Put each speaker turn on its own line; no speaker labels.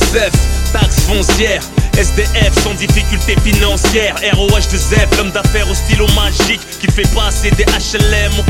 veuf, taxe foncière, SDF sans difficulté financière, ROH de Zef, l'homme d'affaires au stylo magique qui fait passer des HLM